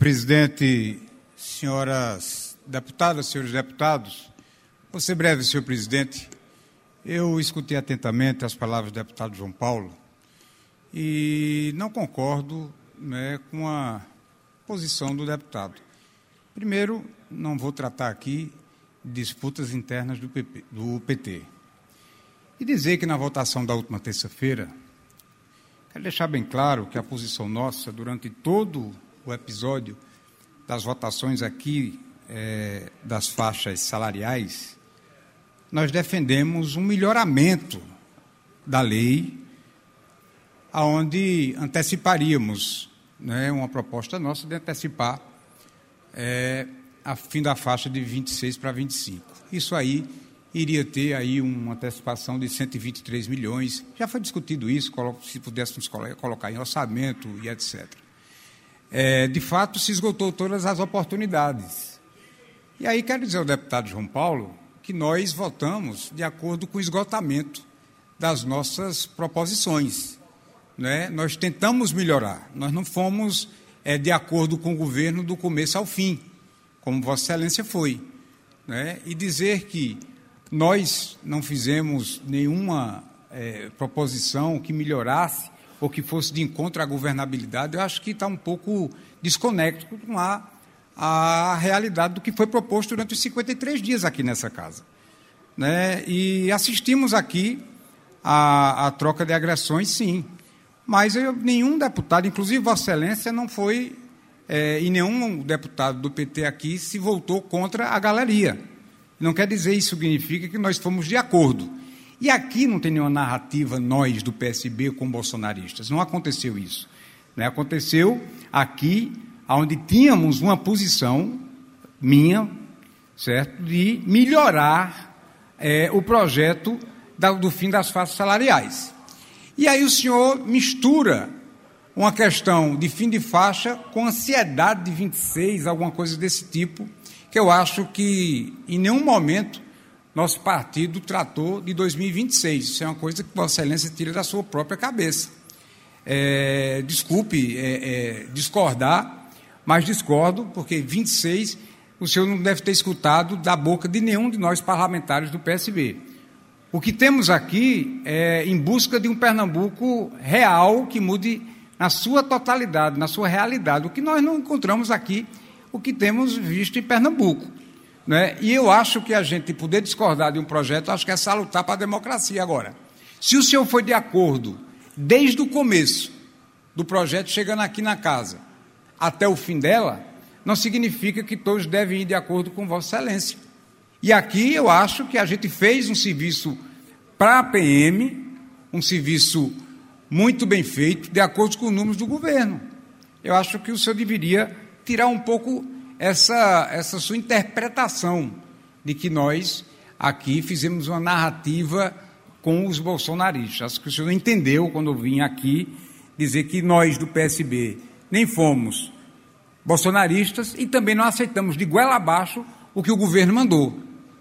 presidente, senhoras deputadas, senhores deputados, vou ser breve, senhor presidente. Eu escutei atentamente as palavras do deputado João Paulo e não concordo, com a posição do deputado. Primeiro, não vou tratar aqui de disputas internas do PT. E dizer que na votação da última terça-feira, quero deixar bem claro que a posição nossa, durante todo o episódio das votações aqui das faixas salariais, nós defendemos um melhoramento da lei, onde anteciparíamos, uma proposta nossa de antecipar a fim da faixa de 26 para 25. Isso aí iria ter aí uma antecipação de 123 milhões. Já foi discutido isso, se pudéssemos colocar em orçamento e etc. De fato, se esgotou todas as oportunidades. E aí quero dizer ao deputado João Paulo que nós votamos de acordo com o esgotamento das nossas proposições. Nós tentamos melhorar, nós não fomos de acordo com o governo do começo ao fim, como Vossa Excelência foi. E dizer que nós não fizemos nenhuma proposição que melhorasse ou que fosse de encontro à governabilidade, eu acho que está um pouco desconecto com a realidade do que foi proposto durante os 53 dias aqui nessa casa. E assistimos aqui a troca de agressões, sim, mas nenhum deputado, inclusive Vossa Excelência, não foi, e nenhum deputado do PT aqui se voltou contra a galeria. Não quer dizer isso significa que nós fomos de acordo. E aqui não tem nenhuma narrativa, nós, do PSB, com bolsonaristas. Não aconteceu isso. Aconteceu aqui, onde tínhamos uma posição minha, certo, de melhorar o projeto do fim das faixas salariais. E aí o senhor mistura uma questão de fim de faixa com ansiedade de 26, alguma coisa desse tipo, que eu acho que em nenhum momento nosso partido tratou de 2026. Isso é uma coisa que Vossa Excelência tira da sua própria cabeça. Desculpe discordar, mas discordo, porque 26 o senhor não deve ter escutado da boca de nenhum de nós parlamentares do PSB. O que temos aqui é em busca de um Pernambuco real que mude na sua totalidade, na sua realidade. O que nós não encontramos aqui, o que temos visto em Pernambuco. E eu acho que a gente poder discordar de um projeto, acho que é salutar para a democracia agora. Se o senhor foi de acordo desde o começo do projeto, chegando aqui na casa, até o fim dela, não significa que todos devem ir de acordo com Vossa Excelência. E aqui eu acho que a gente fez um serviço para a PM, um serviço muito bem feito, de acordo com os números do governo. Eu acho que o senhor deveria tirar um pouco essa sua interpretação de que nós aqui fizemos uma narrativa com os bolsonaristas. Acho que o senhor não entendeu quando eu vim aqui dizer que nós do PSB nem fomos bolsonaristas e também não aceitamos de goela abaixo o que o governo mandou,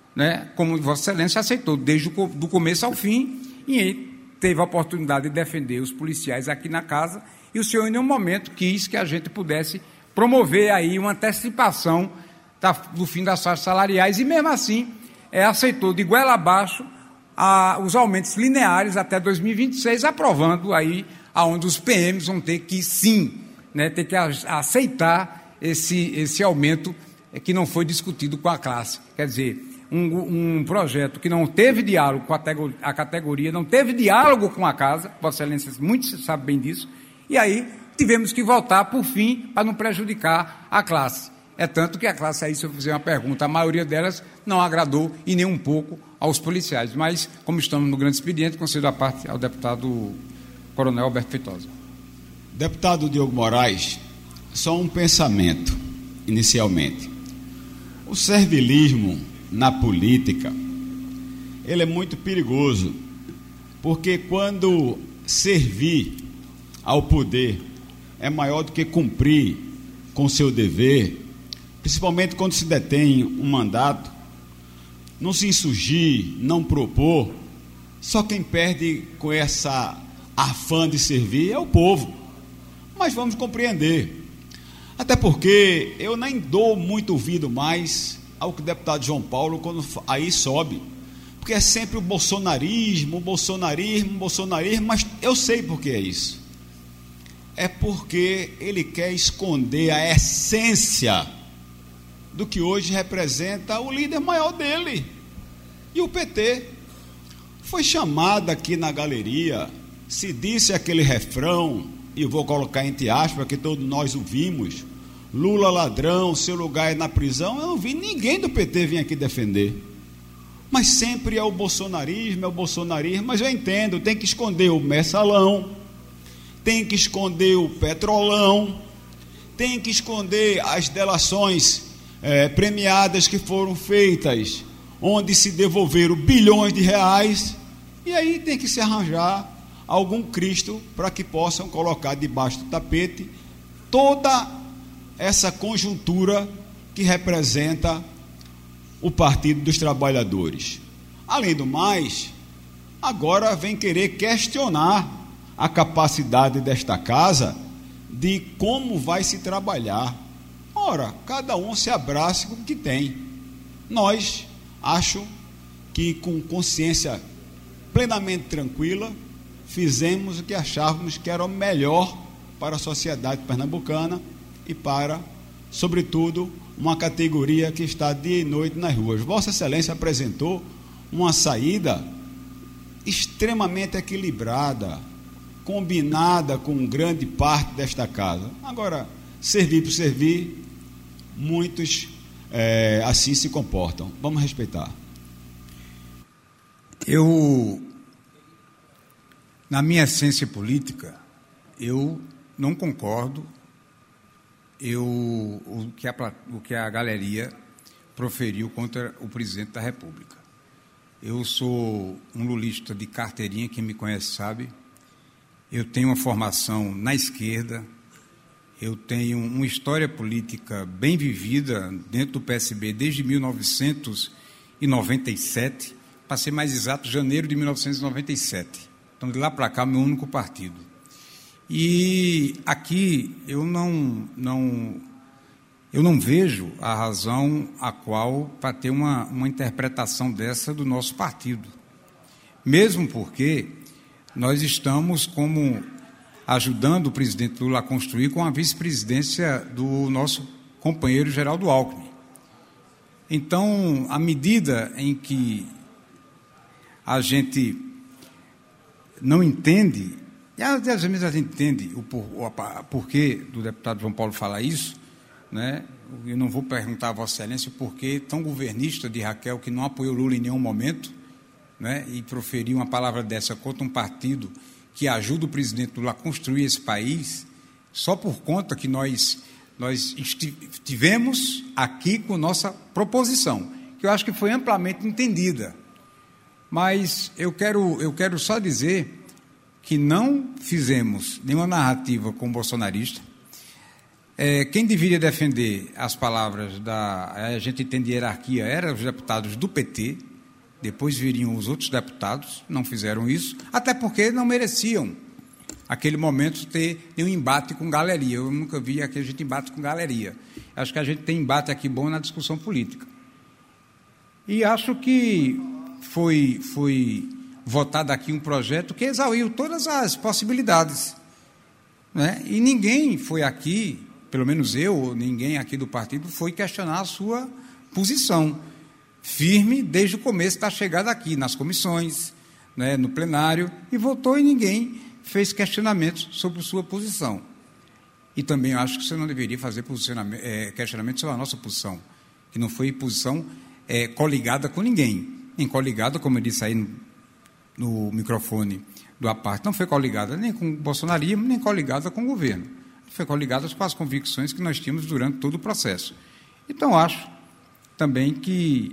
como Vossa Excelência aceitou desde do começo ao fim, e ele teve a oportunidade de defender os policiais aqui na casa, e o senhor em nenhum momento quis que a gente pudesse promover aí uma antecipação do fim das faixas salariais, e mesmo assim aceitou de goela abaixo os aumentos lineares até 2026, aprovando aí aonde os PMs vão ter que, sim, ter que aceitar esse aumento que não foi discutido com a classe. Quer dizer, um projeto que não teve diálogo com a categoria, não teve diálogo com a casa, Vossa Excelência muito sabe bem disso, e aí tivemos que voltar por fim para não prejudicar a classe. É tanto que a classe aí, se eu fizer uma pergunta, a maioria delas não agradou e nem um pouco aos policiais. Mas, como estamos no grande expediente, concedo a parte ao deputado Coronel Alberto Feitosa. Deputado Diogo Moraes, só um pensamento, inicialmente. O servilismo na política, ele é muito perigoso, porque quando servir ao poder é maior do que cumprir com seu dever, principalmente quando se detém um mandato, não se insurgir, não propor, só quem perde com essa afã de servir é o povo. Mas vamos compreender. Até porque eu nem dou muito ouvido mais ao que o deputado João Paulo quando aí sobe, porque é sempre o bolsonarismo, mas eu sei por que é isso. É porque ele quer esconder a essência do que hoje representa o líder maior dele. E o PT foi chamado aqui na galeria, se disse aquele refrão, e eu vou colocar entre aspas, que todos nós ouvimos: Lula ladrão, seu lugar é na prisão. Eu não vi ninguém do PT vir aqui defender. Mas sempre é o bolsonarismo, mas eu entendo, tem que esconder o mensalão, tem que esconder o petrolão, tem que esconder as delações premiadas que foram feitas, onde se devolveram bilhões de reais, e aí tem que se arranjar algum Cristo para que possam colocar debaixo do tapete toda essa conjuntura que representa o Partido dos Trabalhadores. Além do mais, agora vem querer questionar a capacidade desta casa de como vai se trabalhar. Ora, cada um se abrace com o que tem. Nós, acho que com consciência plenamente tranquila, fizemos o que achávamos que era o melhor para a sociedade pernambucana e para, sobretudo, uma categoria que está dia e noite nas ruas. Vossa Excelência apresentou uma saída extremamente equilibrada, combinada com grande parte desta casa. Agora, servir por servir, muitos assim se comportam. Vamos respeitar. Na minha essência política, eu não concordo o que a galeria proferiu contra o presidente da República. Eu sou um lulista de carteirinha, quem me conhece sabe. Eu tenho uma formação na esquerda, eu tenho uma história política bem vivida dentro do PSB desde 1997, para ser mais exato, janeiro de 1997. Então, de lá para cá, meu único partido. E aqui eu não vejo a razão a qual para ter uma interpretação dessa do nosso partido. Mesmo porque nós estamos como ajudando o presidente Lula a construir com a vice-presidência do nosso companheiro Geraldo Alckmin. Então, à medida em que a gente não entende, e às vezes a gente entende o porquê do deputado João Paulo falar isso, né? Eu não vou perguntar a Vossa Excelência o porquê tão governista de Raquel, que não apoiou Lula em nenhum momento, né? E proferiu uma palavra dessa contra um partido que ajuda o presidente Lula a construir esse país, só por conta que nós estivemos aqui com nossa proposição, que eu acho que foi amplamente entendida. Mas eu quero só dizer que não fizemos nenhuma narrativa com o bolsonarista. Quem deveria defender as palavras a gente entende hierarquia, eram os deputados do PT, depois viriam os outros deputados, não fizeram isso, até porque não mereciam, naquele momento, ter nenhum embate com galeria. Eu nunca vi aqui a gente embate com galeria. Acho que a gente tem embate aqui bom na discussão política. E acho que foi votado aqui um projeto que exauriu todas as possibilidades, né? E ninguém foi aqui, pelo menos eu, ou ninguém aqui do partido, foi questionar a sua posição firme desde o começo da chegada aqui, nas comissões, né, no plenário, e votou e ninguém fez questionamentos sobre sua posição. E também acho que você não deveria fazer questionamento sobre a nossa posição, que não foi posição coligada com ninguém. Nem coligada, como eu disse aí no microfone do Aparte, não foi coligada nem com o bolsonarismo, nem coligada com o governo. Foi coligada com as convicções que nós tínhamos durante todo o processo. Então, acho também que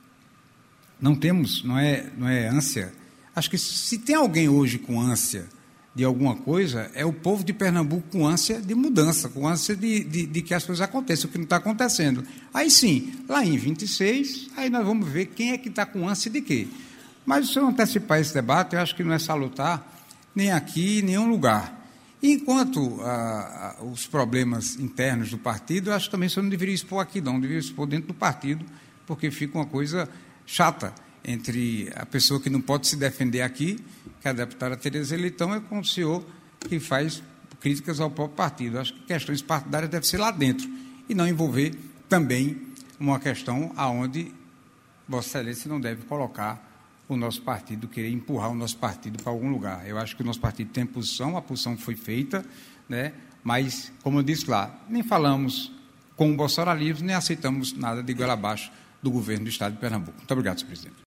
não é ânsia. Acho que se tem alguém hoje com ânsia de alguma coisa, é o povo de Pernambuco com ânsia de mudança, com ânsia de que as coisas aconteçam, o que não está acontecendo. Aí sim, lá em 26, aí nós vamos ver quem é que está com ânsia de quê. Mas se eu antecipar esse debate, eu acho que não é salutar nem aqui, em nenhum lugar. E enquanto os problemas internos do partido, eu acho que também o senhor não deveria expor aqui, não, deveria expor dentro do partido, porque fica uma coisa chata entre a pessoa que não pode se defender aqui, que é a deputada Tereza Leitão, é com o senhor que faz críticas ao próprio partido. Eu acho que questões partidárias devem ser lá dentro e não envolver também uma questão aonde Vossa Excelência não deve colocar o nosso partido, querer empurrar o nosso partido para algum lugar. Eu acho que o nosso partido tem posição, a posição foi feita, né? Mas, como eu disse lá, nem falamos com o bolsonarismo, nem aceitamos nada de goela abaixo do governo do Estado de Pernambuco. Muito obrigado, senhor presidente.